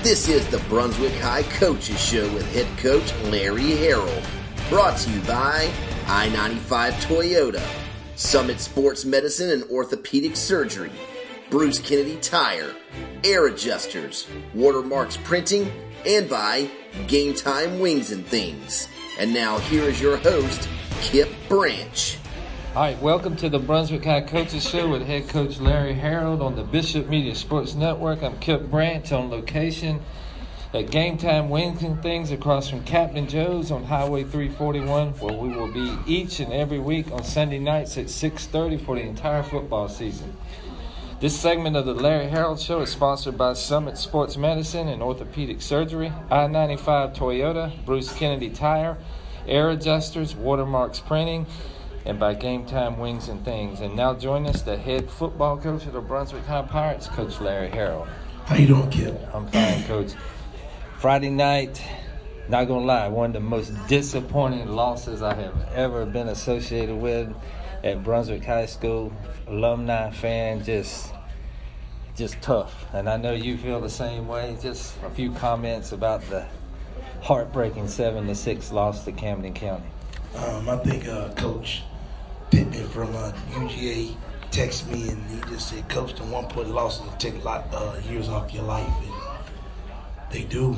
This is the Brunswick High Coaches Show with head coach Larry Harold. Brought to you by I-95 Toyota, Summit Sports Medicine and Orthopedic Surgery, Bruce Kennedy Tire, Air Adjusters, Watermarks Printing, and by Game Time Wings and Things. And now here is your host, Kip Branch. All right, welcome to the Brunswick High Coaches Show with head coach Larry Harold on the Bishop Media Sports Network. I'm Kip Branch on location at Game Time Wings and Things across from Captain Joe's on Highway 341, where we will be each and every week on Sunday nights at 6:30 for the entire football season. This segment of the Larry Harold Show is sponsored by Summit Sports Medicine and Orthopedic Surgery, I-95 Toyota, Bruce Kennedy Tire, Air Adjusters, Watermarks Printing, and by Game Time Wings and Things. And now join us, the head football coach of the Brunswick High Pirates, Coach Larry Harold. How you doing, Kip? I'm fine, Coach. Friday night, not going to lie, one of the most disappointing losses I have ever been associated with at Brunswick High School. Alumni fan, just tough. And I know you feel the same way. Just a few comments about the heartbreaking 7-6 loss to Camden County. I think Coach Pittman from UGA texted me and he just said, Coach, the 1-point losses will take a lot years off your life. And they do.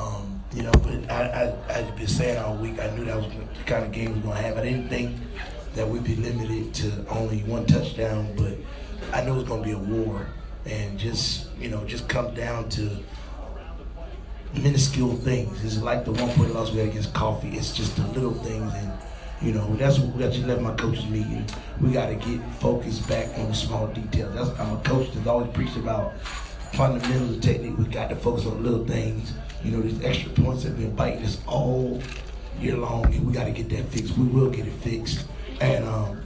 But I've been saying all week, I knew that was the kind of game we were going to have. I didn't think that we'd be limited to only one touchdown, but I knew it was going to be a war. And just come down to minuscule things. It's like the 1-point loss we had against Coffee. It's just the little things, and that's what we got to let my coaches meeting. We got to get focused back on the small details. I'm a coach that's always preached about fundamentals of technique. We got to focus on little things. These extra points have been biting us all year long, and we got to get that fixed. We will get it fixed, and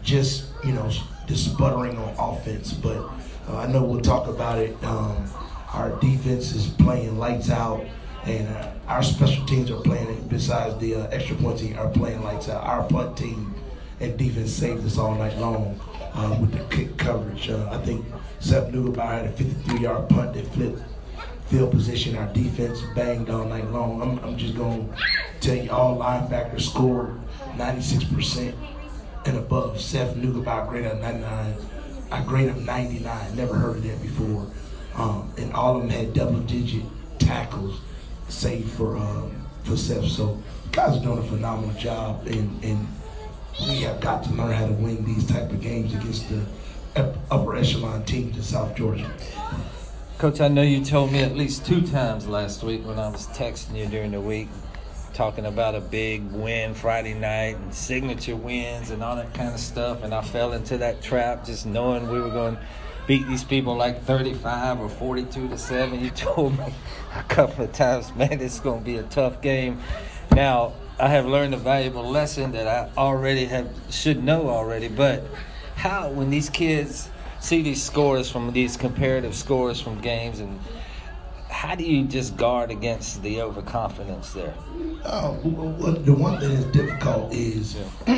the sputtering on offense. But I know we'll talk about it. Our defense is playing lights out. And our special teams are playing, besides the extra point team, are playing lights out. Our punt team and defense saved us all night long with the kick coverage. I think Seth Nudelbauer had a 53-yard punt that flipped field position. Our defense banged all night long. I'm just going to tell you, all linebackers scored 96% and above. Seth Nudelbauer grade of 99. I grade of 99. Never heard of that before. And all of them had double-digit tackles, save for Seth. So guys are doing a phenomenal job, and we have got to learn how to win these type of games against the upper echelon teams in South Georgia. Coach, I know you told me at least 2 times last week when I was texting you during the week, talking about a big win Friday night and signature wins and all that kind of stuff, and I fell into that trap just knowing we were going to beat these people like 35 or 42-7. You told me a couple of times, man, it's going to be a tough game. Now, I have learned a valuable lesson that I should know already, but how, when these kids see these scores from these comparative scores from games, and how do you just guard against the overconfidence there? The one thing that's difficult is,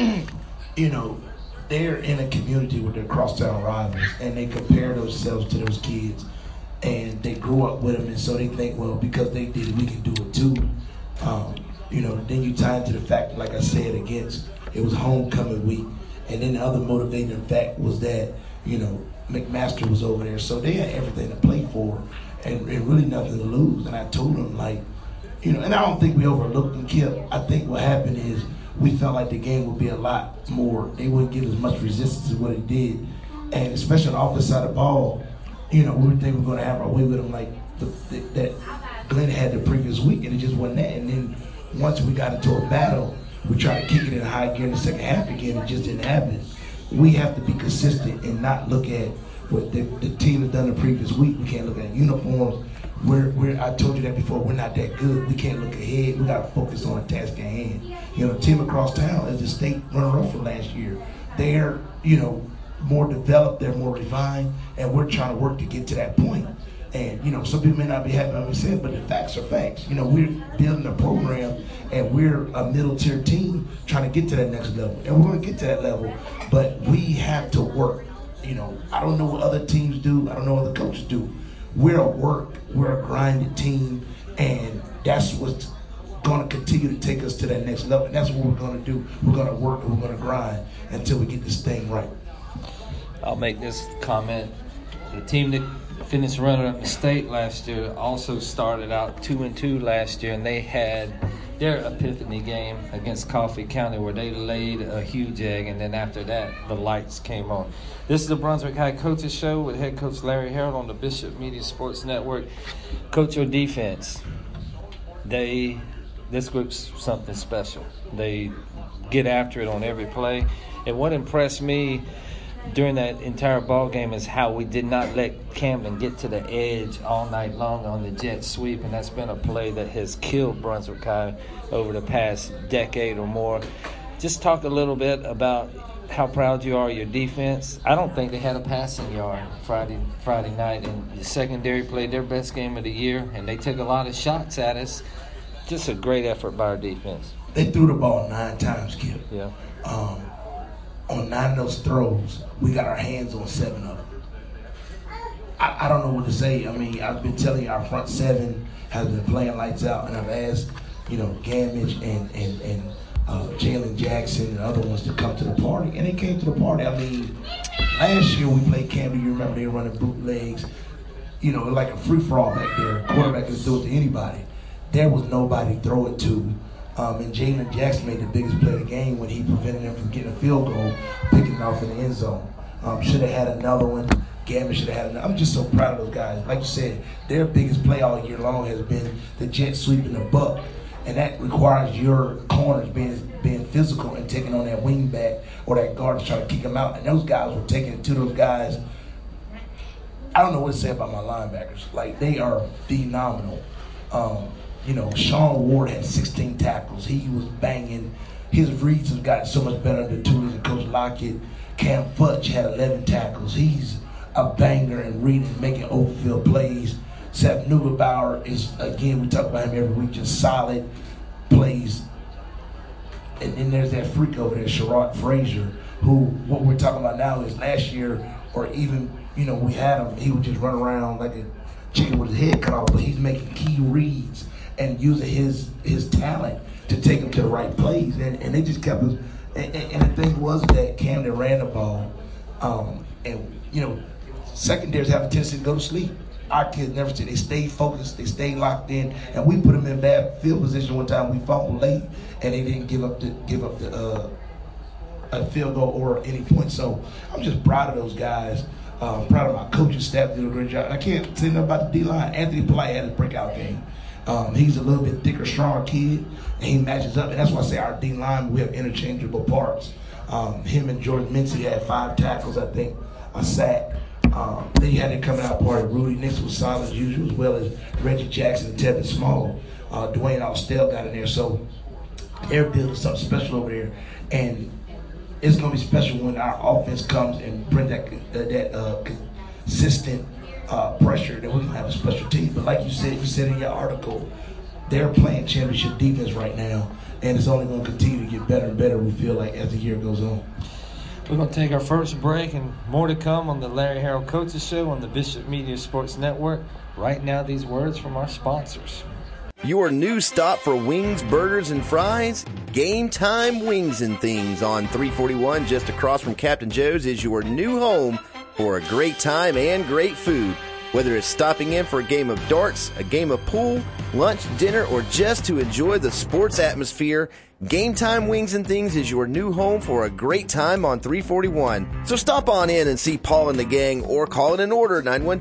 they're in a community with their crosstown rivals, and they compare themselves to those kids, and they grew up with them, and so they think, well, because they did it, we can do it too. Then you tie into the fact, like I said, it was homecoming week, and then the other motivating fact was that, McMaster was over there, so they had everything to play for, and really nothing to lose. And I told them, and I don't think we overlooked them, Kip. I think what happened is, we felt like the game would be a lot more. They wouldn't give as much resistance as what it did. And especially on the offensive side of the ball, we were thinking we were going to have our way with them like that Glenn had the previous week, and it just wasn't that. And then once we got into a battle, we tried to kick it in high gear in the second half again. It just didn't happen. We have to be consistent and not look at what the team has done the previous week. We can't look at uniforms. I told you that before, we're not that good. We can't look ahead. We got to focus on the task at hand. The team across town is the state runner-up from last year. They're, more developed, they're more refined, and we're trying to work to get to that point. And, some people may not be happy with what we said, but the facts are facts. We're building a program, and we're a middle-tier team trying to get to that next level. And we're going to get to that level, but we have to work. I don't know what other teams do. I don't know what other coaches do. We're a grinded team, And that's what's going to continue to take us to that next level. And that's what we're going to do. We're going to work and we're going to grind until we get this thing right. I'll make this comment. The team that finished runner-up in the state last year also started out 2-2 last year, and they had their epiphany game against Coffee County where they laid a huge egg, and then after that, the lights came on. This is the Brunswick High Coaches Show with head coach Larry Harold on the Bishop Media Sports Network. Coach, your defense, this group's something special. They get after it on every play. And what impressed me during that entire ball game is how we did not let Camden get to the edge all night long on the jet sweep, and that's been a play that has killed Brunswick High over the past decade or more. Just talk a little bit about how proud you are of your defense. I don't think they had a passing yard Friday night, and the secondary played their best game of the year, and they took a lot of shots at us. Just a great effort by our defense. They threw the ball 9 times, Kip. Yeah. On 9 of those throws, we got our hands on 7 of them. I don't know what to say. I mean, I've been telling you our front 7 has been playing lights out, and I've asked, Gamage and Jalen Jackson and other ones to come to the party, and they came to the party. I mean, last year we played Camden. You remember they were running bootlegs, like a free-for-all back there. Quarterback could do it to anybody. There was nobody to throw it to. And Jalen Jackson made the biggest play of the game when he prevented them from getting a field goal, picking it off in the end zone. Should have had another one. Gambit should have had another. I'm just so proud of those guys. Like you said, their biggest play all year long has been the jet sweep in the buck. And that requires your corners being physical and taking on that wing back or that guard to try to kick them out. And those guys were taking it to those guys. I don't know what to say about my linebackers. Like, they are phenomenal. Sean Ward had 16 tackles. He was banging. His reads have gotten so much better under Tulis and Coach Lockett. Cam Futch had 11 tackles. He's a banger and reading, making overfield plays. Seth Neugebauer is, again, we talk about him every week, just solid plays. And then there's that freak over there, Sherrod Frazier, who, what we're talking about now is last year, or even, we had him, he would just run around like a chicken with his head cut off, but he's making key reads and using his talent to take him to the right plays. And they just kept us. And the thing was that Camden ran the ball. Secondaries have a tendency to go to sleep. Our kids never did. They stayed focused. They stayed locked in. And we put them in bad field position one time. We fumbled late, and they didn't give up a field goal or any point. So I'm just proud of those guys. Proud of my coaching staff. Did a great job. I can't say nothing about the D-line. Anthony Polite had his breakout game. He's a little bit thicker, stronger kid, and he matches up. And that's why I say our D-line, we have interchangeable parts. Him and George Mincy had 5 tackles, I think, a sack. Then you had it coming out party. Rudy Nix was solid as usual, as well as Reggie Jackson and Tevin Small. Dwayne Austell got in there. So they're building something special over there. And it's going to be special when our offense comes and brings that consistent pressure that we're going to have a special team. But like you said in your article, they're playing championship defense right now, and it's only going to continue to get better and better, we feel like, as the year goes on. We're going to take our first break, and more to come on the Larry Harold Coaches Show on the Bishop Media Sports Network. Right now, these words from our sponsors. Your new stop for wings, burgers, and fries? Game Time Wings and Things on 341 just across from Captain Joe's is your new home for a great time and great food. Whether it's stopping in for a game of darts, a game of pool, lunch, dinner, or just to enjoy the sports atmosphere, Game Time Wings and Things is your new home for a great time on 341. So stop on in and see Paul and the gang or call in an order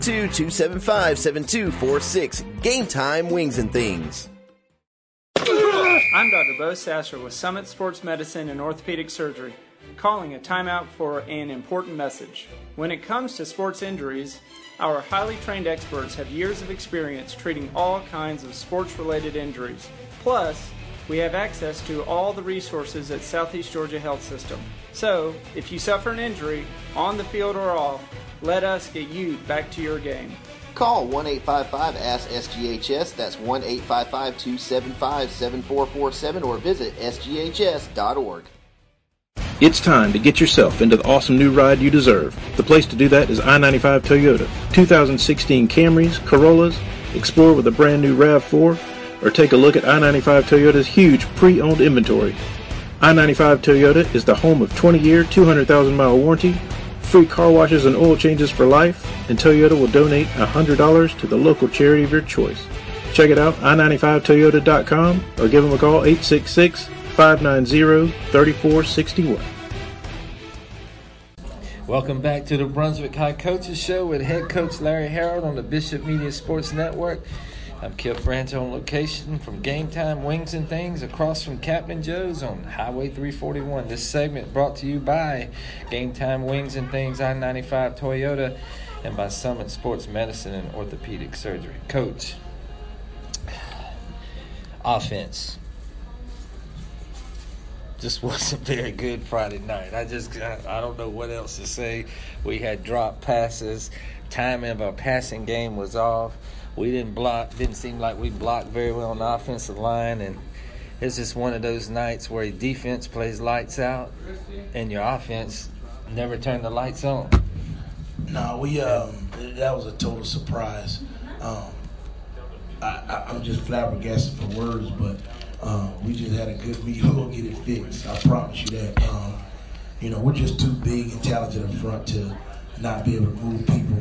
912-275-7246. Game Time Wings and Things. I'm Dr. Bo Sasser with Summit Sports Medicine and Orthopedic Surgery, calling a timeout for an important message. When it comes to sports injuries, our highly trained experts have years of experience treating all kinds of sports-related injuries. Plus, we have access to all the resources at Southeast Georgia Health System. So, if you suffer an injury, on the field or off, let us get you back to your game. Call 1-855-ASK-SGHS, that's 1-855-275-7447, or visit sghs.org. It's time to get yourself into the awesome new ride you deserve. The place to do that is I-95 Toyota. 2016 Camrys, Corollas, explore with a brand new RAV4, or take a look at I-95 Toyota's huge pre-owned inventory. I-95 Toyota is the home of 20-year, 200,000-mile warranty, free car washes and oil changes for life, and Toyota will donate $100 to the local charity of your choice. Check it out, i95toyota.com, or give them a call, 866-590-3461. Welcome back to the Brunswick High Coaches Show with head coach Larry Harold on the Bishop Media Sports Network. I'm Kip Branch on location from Game Time Wings and Things across from Captain Joe's on Highway 341. This segment brought to you by Game Time Wings and Things, I-95 Toyota, and by Summit Sports Medicine and Orthopedic Surgery. Coach, offense just wasn't very good Friday night. I don't know what else to say. We had dropped passes. Timing of our passing game was off. We didn't seem like we blocked very well on the offensive line, and it's just one of those nights where your defense plays lights out and your offense never turned the lights on. No, that was a total surprise. I'm just flabbergasted for words, but we just had a good meeting. We're going to get it fixed. I promise you that. We're just too big and talented up front to not be able to move people.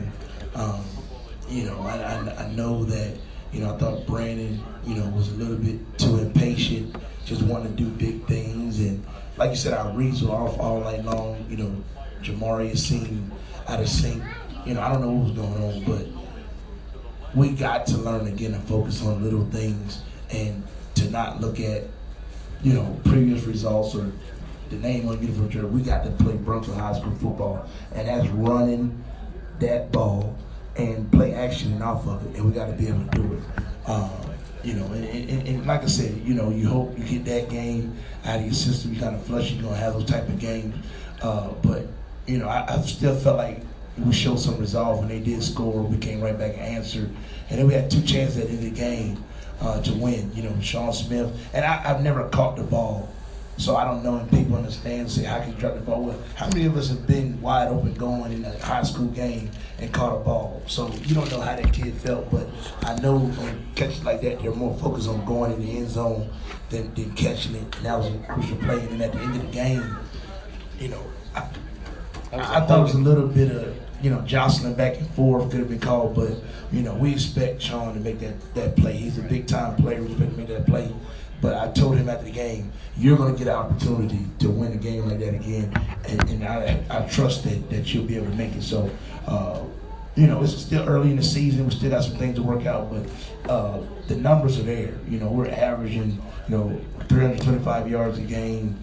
I know that, I thought Brandon, was a little bit too impatient, just wanting to do big things. And like you said, our reads were off all night long. Jamari seemed out of sync. I don't know what was going on, but we got to learn again to focus on little things and to not look at, previous results or the name on uniform jersey. We got to play Brunswick High School football, and that's running that ball and play action off of it, and we got to be able to do it. And like I said, you hope you get that game out of your system. You kind of flush, you're going to have those type of games. But I still felt like we showed some resolve when they did score. We came right back and answered. And then we had two chances at the end of the game to win. Sean Smith. And I've never caught the ball. So I don't know if people understand, say, how can you drop the ball? Well, how many of us have been wide open going in a high school game and caught a ball? So you don't know how that kid felt, but I know when catches like that, they're more focused on going in the end zone than catching it. And that was a crucial play. And then at the end of the game, I thought it was a little bit of, jostling back and forth could have been called, but, we expect Sean to make that play. He's a big-time player. We expect him to make that play. But I told him after the game, you're going to get an opportunity to win a game like that again, and I trust that you'll be able to make it. So, it's still early in the season. We still got some things to work out, but the numbers are there. We're averaging, 325 yards a game,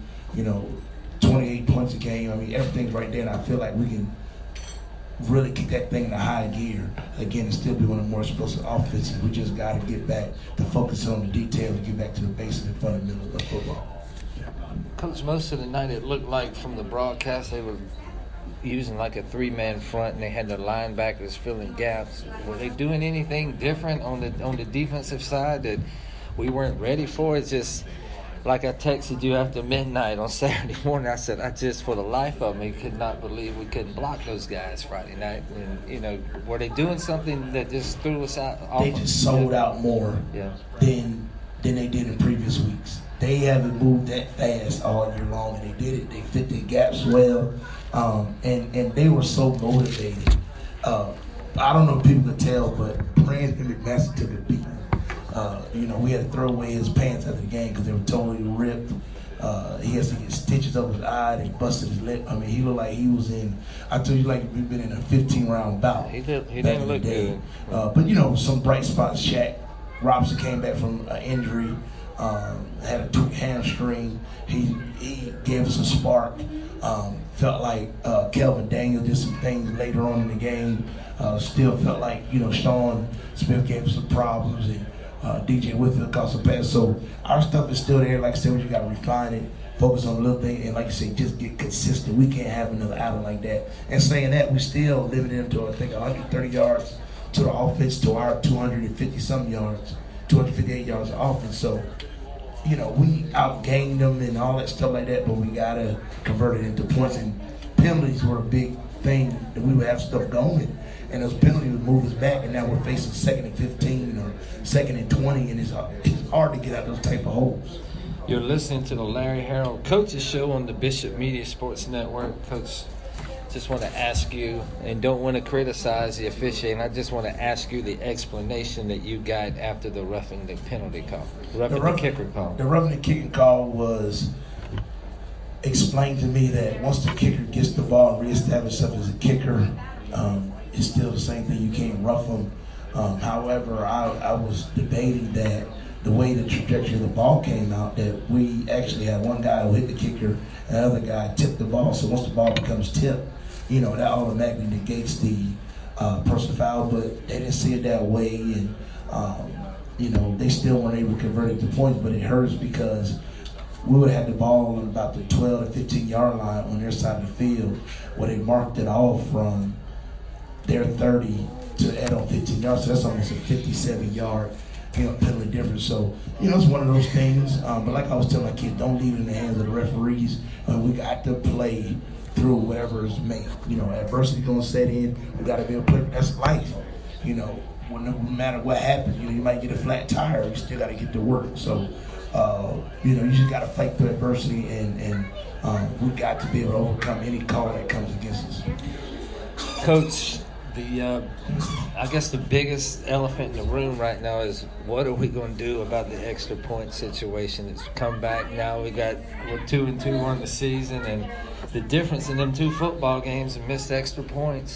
28 points a game. I mean, everything's right there, and I feel like we can really kick that thing in a high gear again and still be one of the more explosive offenses. We just got to get back to focus on the details and get back to the basic and fundamentals of football. Coach, most of the night it looked like from the broadcast they were using like a three-man front and they had the linebackers filling gaps. Were they doing anything different on the defensive side that we weren't ready for? It's just like I texted you after midnight on Saturday morning. I said, I just, for the life of me, could not believe we couldn't block those guys Friday night. And, were they doing something that just threw us out? They just sold out more than they did in previous weeks. They haven't moved that fast all year long, and they did it. They fit their gaps well, and they were so motivated. I don't know if people could tell, but Brandon McMaster took a beating. We had to throw away his pants after the game because they were totally ripped. He has to get stitches over his eye. They busted his lip. I mean, he looked like he was in, I told you, like we've been in a 15-round bout. He didn't look good. But, some bright spots. Shaq Robinson came back from an injury, had a tweaked hamstring. He gave us a spark. Felt like Kelvin Daniel did some things later on in the game. Still felt like, Sean Smith gave us some problems, and DJ Whitfield caught some pass. So our stuff is still there. Like I said, we just got to refine it, focus on a little thing, and like you say, just get consistent. We can't have another outing like that. And saying that, we still limited him to, I think, 130 yards to the offense, to our 250-something yards, 258 yards of offense. So, we outgained them and all that stuff like that, but we got to convert it into points. And penalties were a big thing that we would have stuff going. And those penalties would move us back, and now we're facing 2nd and 15 or 2nd and 20, and it's hard to get out those type of holes. You're listening to the Larry Harold Coaches Show on the Bishop Media Sports Network. Coach, just want to ask you, and don't want to criticize the officiating, I just want to ask you the explanation that you got after the roughing the penalty call, the kicker call. The roughing the kicking call was explained to me that once the kicker gets the ball and reestablishes himself as a kicker, it's still the same thing. You can't rough him. However, I was debating that the way the trajectory of the ball came out, that we actually had one guy who hit the kicker and the other guy tipped the ball. So once the ball becomes tipped, that automatically negates the personal foul. But they didn't see it that way, and they still weren't able to convert it to points. But it hurts because we would have had the ball on about the 12 to 15-yard line on their side of the field, where they marked it off from their 30 to add on 15 yards. So that's almost a 57-yard penalty difference. So, it's one of those things. But like I was telling my kids, don't leave it in the hands of the referees. We got to play through whatever is made. Adversity going to set in. We got to be able to play. That's life. No matter what happens, you might get a flat tire. You still got to get to work. So, you just got to fight through adversity, and we got to be able to overcome any call that comes against us. Coach, I guess the biggest elephant in the room right now is what are we going to do about the extra point situation that's come back now? We're 2-2 on the season, and the difference in them 2 football games and missed extra points.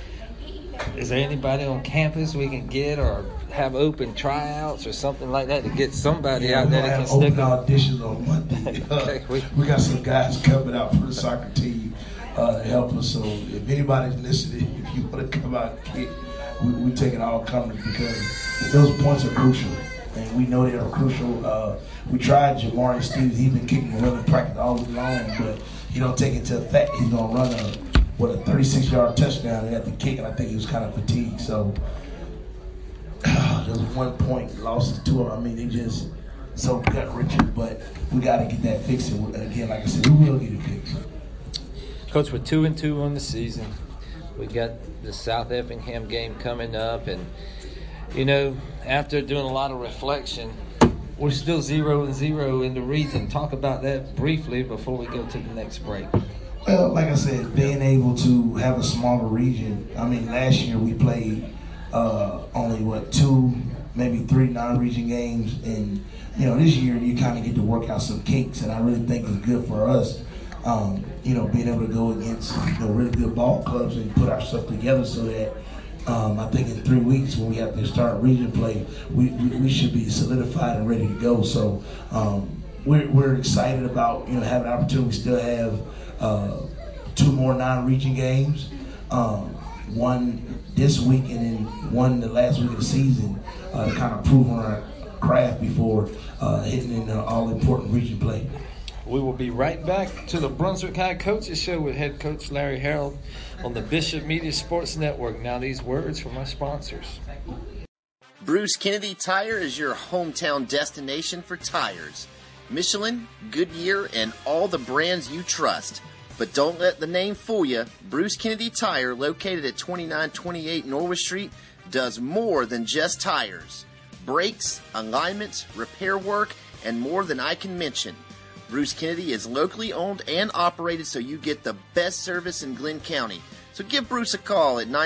Is there anybody on campus we can get or have open tryouts or something like that to get somebody out there that can stick open auditions on Monday. Okay, we got some guys coming out for the soccer team to help us. So if anybody's listening, if you want to come out and kick, we take it all comers because those points are crucial, and we know they are crucial. We tried Jamari Stevens. He's been kicking well in practice all week long, but he don't take it to effect. He's going to run a 36-yard touchdown and at the kick, and I think he was kind of fatigued. So there's 1 point losses to him. I mean, they just so gut-wrenching, but we got to get that fixed. And again, like I said, we will get it fixed. Coach, we're 2-2 on the season. We got the South Effingham game coming up, and after doing a lot of reflection, we're still 0-0 in the region. Talk about that briefly before we go to the next break. Well, like I said, being able to have a smaller region. I mean, last year we played only 2, maybe 3 non-region games, and this year you kind of get to work out some kinks, and I really think it's good for us. Being able to go against really good ball clubs and put our stuff together so that I think in 3 weeks when we have to start region play, we should be solidified and ready to go. So we're excited about having an opportunity. We still have 2 more non-region games, one this week and then one the last week of the season to kind of prove on our craft before hitting in the all-important region play. We will be right back to the Brunswick High Coaches Show with head coach Larry Harold on the Bishop Media Sports Network. Now these words from our sponsors. Bruce Kennedy Tire is your hometown destination for tires. Michelin, Goodyear, and all the brands you trust. But don't let the name fool you. Bruce Kennedy Tire, located at 2928 Norwood Street, does more than just tires. Brakes, alignments, repair work, and more than I can mention. Bruce Kennedy is locally owned and operated, so you get the best service in Glenn County. So give Bruce a call at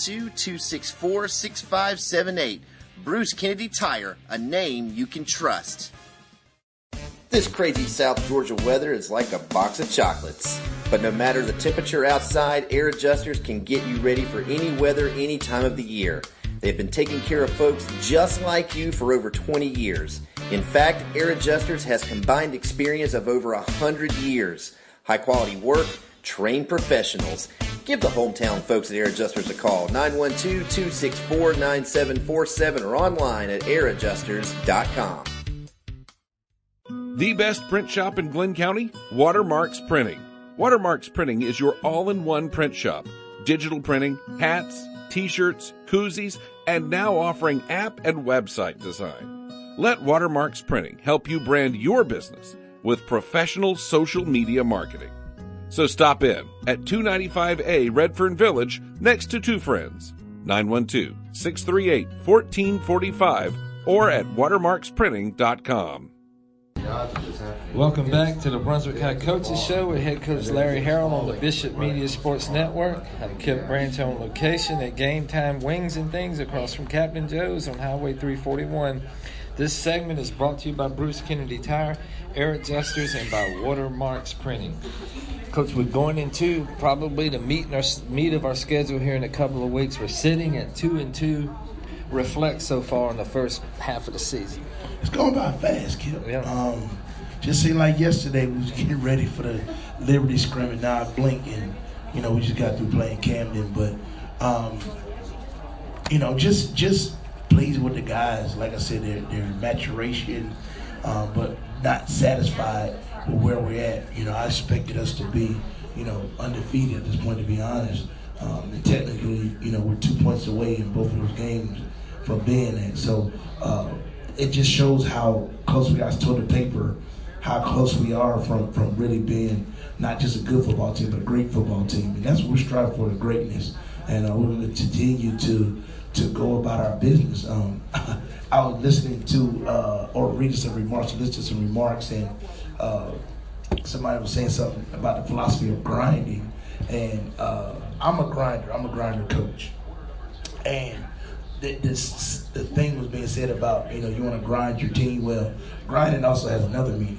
912-264-6578. Bruce Kennedy Tire, a name you can trust. This crazy South Georgia weather is like a box of chocolates. But no matter the temperature outside, Air Adjusters can get you ready for any weather, any time of the year. They've been taking care of folks just like you for over 20 years. In fact, Air Adjusters has combined experience of over 100 years. High quality work, trained professionals. Give the hometown folks at Air Adjusters a call, 912-264-9747 or online at airadjusters.com. The best print shop in Glenn County? Watermarks Printing. Watermarks Printing is your all-in-one print shop. Digital printing, hats, t-shirts, koozies, and now offering app and website design. Let Watermarks Printing help you brand your business with professional social media marketing. So stop in at 295A Redfern Village next to Two Friends. 912-638-1445 or at watermarksprinting.com. Welcome back to the Brunswick High Coaches Show with head coach Larry Harrell on the Bishop Media Sports Network. I'm Kip Branch on location at Game Time Wings and Things across from Captain Joe's on Highway 341. This segment is brought to you by Bruce Kennedy Tire, Air Adjusters, and by Watermarks Printing. Coach, we're going into probably the meat of our schedule here in a couple of weeks. We're sitting at 2-2. Reflect so far in the first half of the season. It's going by fast, Kip. Yeah. Just seemed like yesterday we was getting ready for the Liberty scrimmage. Now I blink and, we just got through playing Camden. But, just pleased with the guys. Like I said, their maturation, but not satisfied with where we're at. I expected us to be, undefeated at this point, to be honest. And technically, we're 2 points away in both of those games from being that. So it just shows how close we are to the paper, how close we are from really being not just a good football team, but a great football team. And that's what we're striving for, the greatness. And we're going to continue to go about our business. I was listening to, or reading some remarks, and somebody was saying something about the philosophy of grinding. And I'm a grinder coach. And the thing was being said about, you want to grind your team. Well, grinding also has another meaning.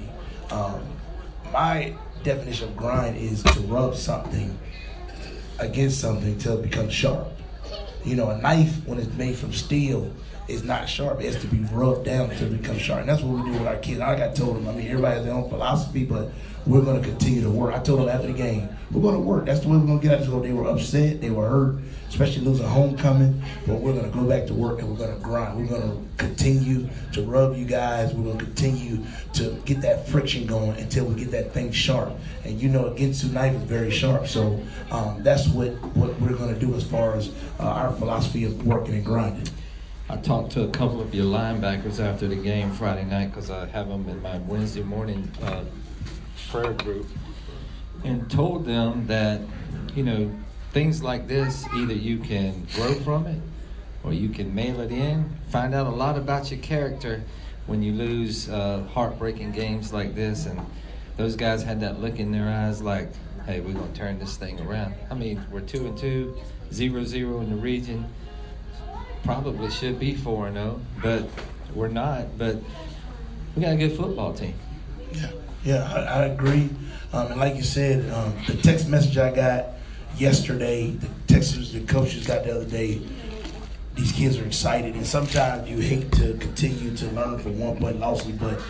My definition of grind is to rub something against something until it becomes sharp. A knife, when it's made from steel, is not sharp. It has to be rubbed down until it becomes sharp. And that's what we do with our kids. I told them, everybody has their own philosophy, but we're going to continue to work. I told them after the game, we're going to work. That's the way we're going to get out of this. They were upset. They were hurt, especially losing homecoming. But we're going to go back to work, and we're going to grind. We're going to continue to rub you guys. We're going to continue to get that friction going until we get that thing sharp. And a Ginsu knife is very sharp. So that's what we're going to do as far as our philosophy of working and grinding. I talked to a couple of your linebackers after the game Friday night because I have them in my Wednesday morning prayer group, and told them that, things like this, either you can grow from it or you can mail it in. Find out a lot about your character when you lose heartbreaking games like this. And those guys had that look in their eyes like, hey, we're going to turn this thing around. We're 2-2, 0-0 in the region. Probably should be 4-0, but we're not. But we got a good football team. Yeah, I agree. And like you said, the text message I got yesterday, the texts the coaches got the other day, these kids are excited. And sometimes you hate to continue to learn from 1 point losses, but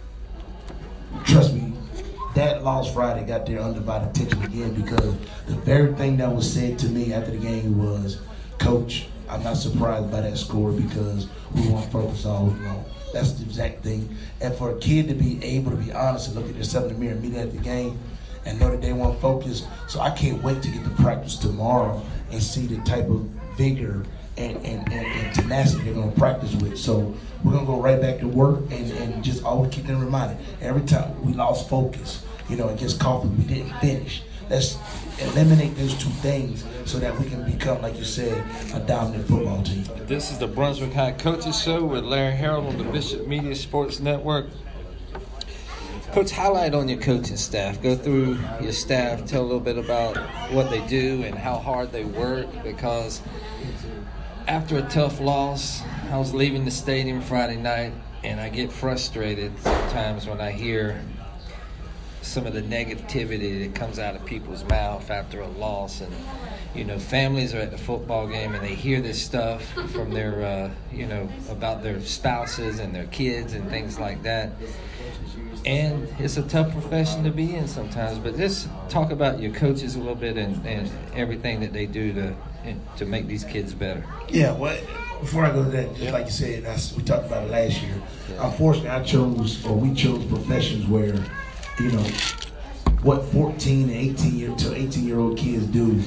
trust me, that loss Friday got their undivided attention again, because the very thing that was said to me after the game was, Coach, I'm not surprised by that score because we won't focus all week long. That's the exact thing. And for a kid to be able to be honest and look at themselves in the mirror and meet at the game and know that they won't focus. So I can't wait to get to practice tomorrow and see the type of vigor and tenacity they're going to practice with. So we're going to go right back to work and just always keep them reminded. Every time we lost focus, against Coffee, we didn't finish. Let's eliminate those two things so that we can become, like you said, a dominant football team. This is the Brunswick High Coaches Show with Larry Harrell on the Bishop Media Sports Network. Coach, highlight on your coaching staff. Go through your staff, tell a little bit about what they do and how hard they work, because after a tough loss, I was leaving the stadium Friday night, and I get frustrated sometimes when I hear some of the negativity that comes out of people's mouth after a loss. And families are at the football game and they hear this stuff from their about their spouses and their kids and things like that, and it's a tough profession to be in sometimes. But just talk about your coaches a little bit and everything that they do to make these kids better. Yeah, well, before I go to that, just like you said, we talked about it last year. Unfortunately, we chose professions where what 14 and 18-year-old kids do,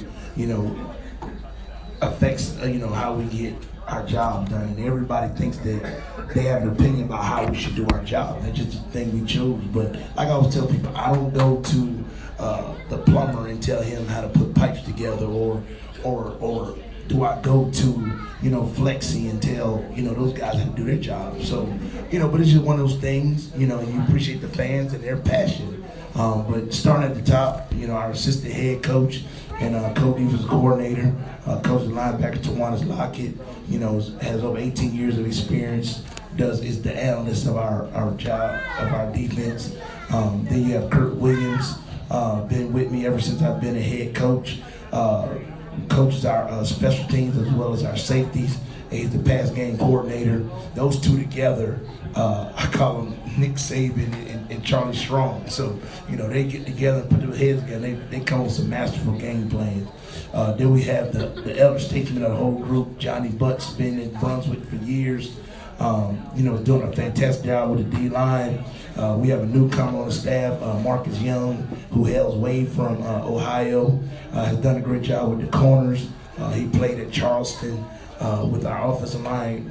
affects, how we get our job done. And everybody thinks that they have an opinion about how we should do our job. That's just the thing we chose. But like I always tell people, I don't go to the plumber and tell him how to put pipes together or do I go to, flexing and tell, those guys how to do their job? So, but it's just one of those things, you appreciate the fans and their passion. But starting at the top, our assistant head coach and co-defensive coordinator, coach of linebacker Tawanis Lockett, has over 18 years of experience, is the analyst of our job, of our defense. Then you have Kurt Williams, been with me ever since I've been a head coach. Coaches our special teams as well as our safeties. He's the pass game coordinator. Those two together, I call them Nick Saban and Charlie Strong. So, they get together and put their heads together. They come up with some masterful game plans. Then we have the elder statesman of the whole group, Johnny Butts, been in Brunswick for years. Doing a fantastic job with the D-line. We have a newcomer on the staff, Marcus Young, who hails way from Ohio. Has done a great job with the corners. He played at Charleston with our offensive line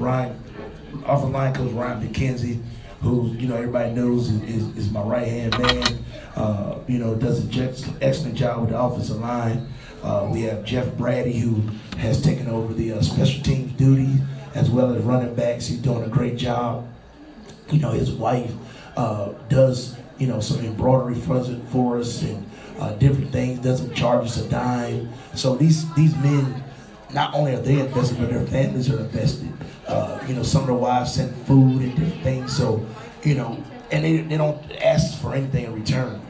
coach Ryan McKenzie, who everybody knows is my right-hand man. Does an excellent job with the offensive line. We have Jeff Brady, who has taken over the special teams duty as well as running backs. He's doing a great job. His wife does some embroidery for us and different things. Doesn't charge us a dime. So these men, not only are they invested, but their families are invested. Some of the wives send food and different things. So and they don't ask for anything in return.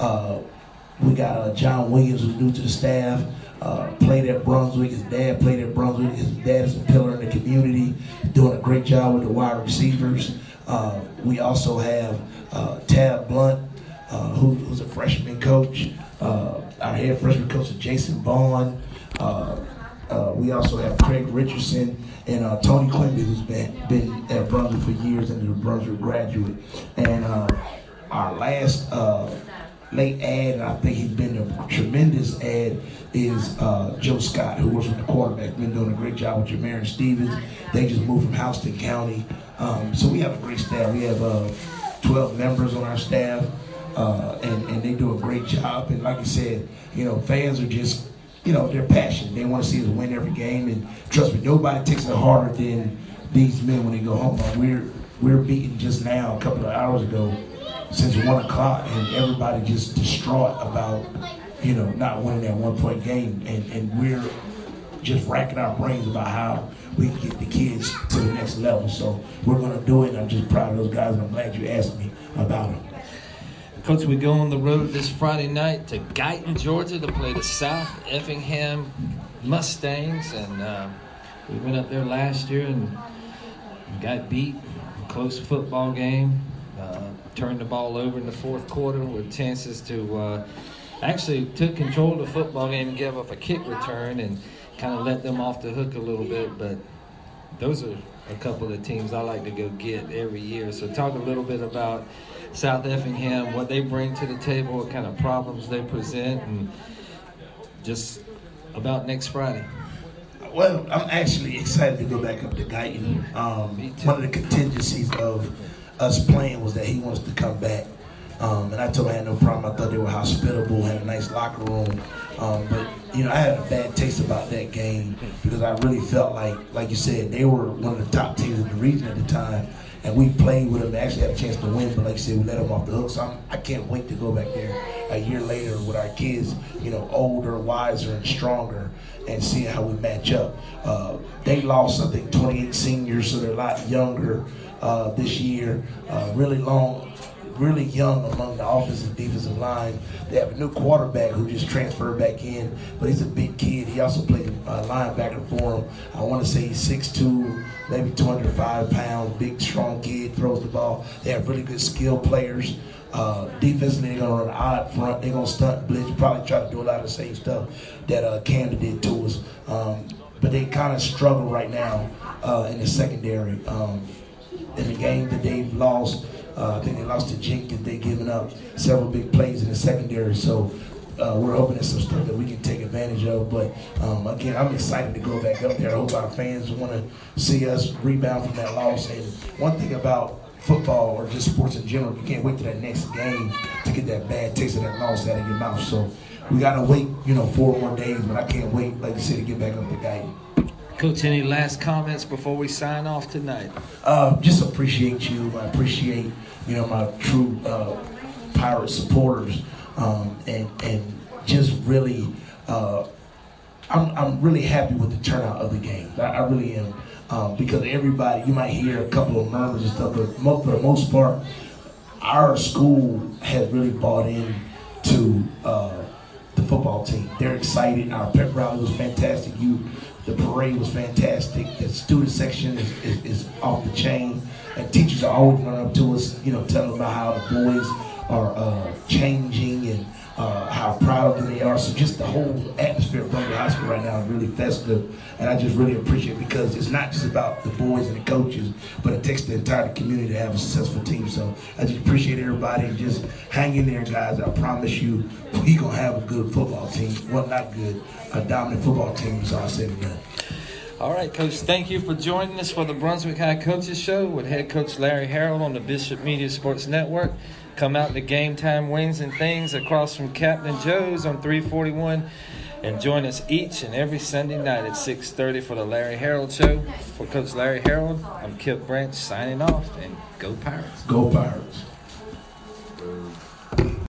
We got John Williams, who's new to the staff. Played at Brunswick. His dad played at Brunswick. His dad is a pillar in the community, doing a great job with the wide receivers. We also have Tab Blunt, who's a freshman coach. Our head freshman coach is Jason Bond. We also have Craig Richardson and Tony Quimby, who's been at Brunswick for years and is a Brunswick graduate. And our last late ad, and I think he's been a tremendous ad, is Joe Scott, who works with the quarterback. Been doing a great job with Jamarian Stevens. They just moved from Houston County. So we have a great staff. We have 12 members on our staff, and they do a great job. And like I said, fans are just, they're passionate. They want to see us win every game. And trust me, nobody takes it harder than these men when they go home. We're beaten just now, a couple of hours ago, since 1 o'clock, and everybody just distraught about, not winning that 1-point game. And we're just racking our brains about how we can get the kids to the next level. So we're going to do it, and I'm just proud of those guys, and I'm glad you asked me about them. Coach, we go on the road this Friday night to Guyton, Georgia, to play the South Effingham Mustangs. And we went up there last year and got beat. Close football game. Turned the ball over in the fourth quarter with chances to actually took control of the football game and gave up a kick return and kind of let them off the hook a little bit. But those are a couple of teams I like to go get every year. So talk a little bit about South Effingham, what they bring to the table, what kind of problems they present, and just about next Friday. Well, I'm actually excited to go back up to Guyton. One of the contingencies of us playing was that he wants to come back. And I told him I had no problem. I thought they were hospitable, had a nice locker room. But, I had a bad taste about that game because I really felt like you said, they were one of the top teams in the region at the time. And we played with them, actually had a chance to win, but like you said, we let them off the hook. So I can't wait to go back there a year later with our kids, older, wiser, and stronger, and seeing how we match up. They lost, I think, 28 seniors, so they're a lot younger this year. Really young among the offensive and defensive line. They have a new quarterback who just transferred back in, but he's a big kid. He also played linebacker for him. I want to say he's 6'2", maybe 205 pounds, big, strong kid, throws the ball. They have really good skill players. Defensively, they're going to run out front. They're going to stunt blitz, probably try to do a lot of the same stuff that Camden did to us. But they kind of struggle right now in the secondary. In the game that they've lost, I think they lost to Jenkins. They've given up several big plays in the secondary. So we're hoping there's some stuff that we can take advantage of. But again, I'm excited to go back up there. I hope our fans want to see us rebound from that loss. And one thing about football or just sports in general, you can't wait to that next game to get that bad taste of that loss out of your mouth. So we got to wait, 4 more days. But I can't wait, like you said, to get back up to Guyton. Coach, any last comments before we sign off tonight? Just appreciate you. I appreciate, my true Pirate supporters, and just really, I'm really happy with the turnout of the game. I really am, because everybody, you might hear a couple of murmurs and stuff, but for the most part, our school has really bought in to the football team. They're excited. Our pep rally was fantastic. The parade was fantastic. The student section is off the chain. And teachers are always running up to us, telling about how the boys are changing and how proud of them they are. So just the whole atmosphere of Brumby High School right now is really festive. And I just really appreciate it, because it's not just about the boys and the coaches, but it takes the entire community to have a successful team. So I just appreciate everybody, and just hang in there, guys. I promise you, we're going to have a good football team. Well, not good, a dominant football team is all said and done. All right, Coach, thank you for joining us for the Brunswick High Coaches Show with head coach Larry Harold on the Bishop Media Sports Network. Come out to Game Time Wings and Things across from Captain Joe's on 341, and join us each and every Sunday night at 6:30 for the Larry Harold Show. For Coach Larry Harold, I'm Kip Branch signing off, and go Pirates. Go Pirates.